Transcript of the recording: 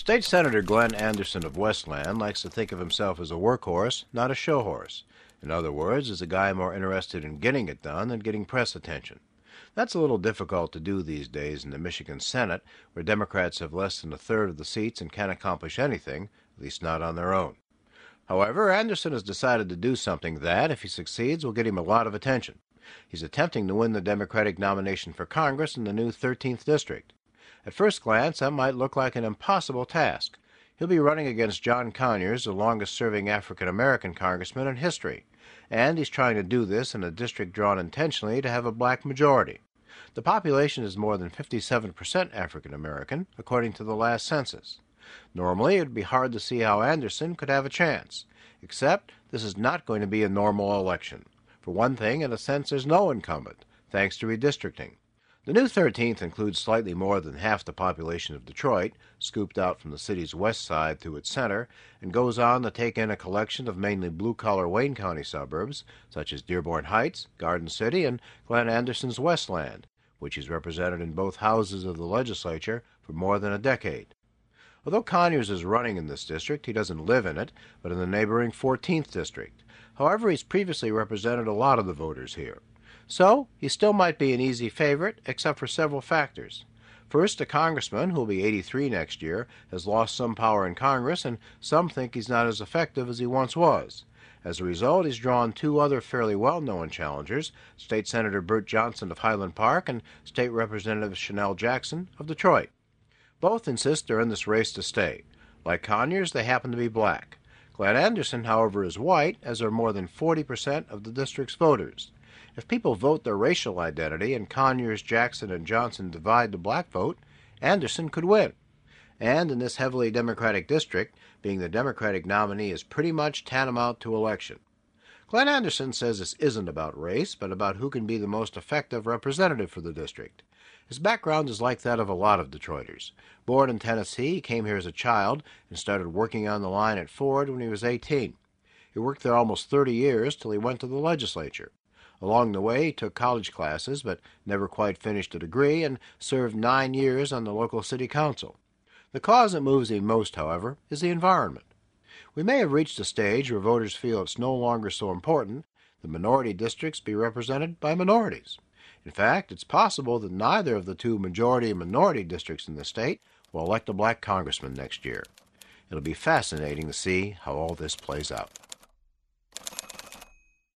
State Senator Glenn Anderson of Westland likes to think of himself as a workhorse, not a show horse. In other words, as a guy more interested in getting it done than getting press attention. That's a little difficult to do these days in the Michigan Senate, where Democrats have less than a third of the seats and can't accomplish anything, at least not on their own. However, Anderson has decided to do something that, if he succeeds, will get him a lot of attention. He's attempting to win the Democratic nomination for Congress in the new 13th District. At first glance, that might look like an impossible task. He'll be running against John Conyers, the longest-serving African-American congressman in history, and he's trying to do this in a district drawn intentionally to have a black majority. The population is more than 57% African-American, according to the last census. Normally, it would be hard to see how Anderson could have a chance, except this is not going to be a normal election. For one thing, in a sense, there's no incumbent, thanks to redistricting. The new 13th includes slightly more than half the population of Detroit, scooped out from the city's west side through its center, and goes on to take in a collection of mainly blue-collar Wayne County suburbs, such as Dearborn Heights, Garden City, and Glenn Anderson's Westland, which he's represented in both houses of the legislature for more than a decade. Although Conyers is running in this district, he doesn't live in it, but in the neighboring 14th District. However, he's previously represented a lot of the voters here. So, he still might be an easy favorite, except for several factors. First, a congressman, who will be 83 next year, has lost some power in Congress, and some think he's not as effective as he once was. As a result, he's drawn two other fairly well-known challengers, State Senator Burt Johnson of Highland Park and State Representative Chanel Jackson of Detroit. Both insist they're in this race to stay. Like Conyers, they happen to be black. Glenn Anderson, however, is white, as are more than 40% of the district's voters. If people vote their racial identity and Conyers, Jackson, and Johnson divide the black vote, Anderson could win. And in this heavily Democratic district, being the Democratic nominee is pretty much tantamount to election. Glenn Anderson says this isn't about race, but about who can be the most effective representative for the district. His background is like that of a lot of Detroiters. Born in Tennessee, he came here as a child and started working on the line at Ford when he was 18. He worked there almost 30 years till he went to the legislature. Along the way, he took college classes, but never quite finished a degree, and served 9 years on the local city council. The cause that moves him most, however, is the environment. We may have reached a stage where voters feel it's no longer so important that minority districts be represented by minorities. In fact, it's possible that neither of the two majority and minority districts in the state will elect a black congressman next year. It'll be fascinating to see how all this plays out.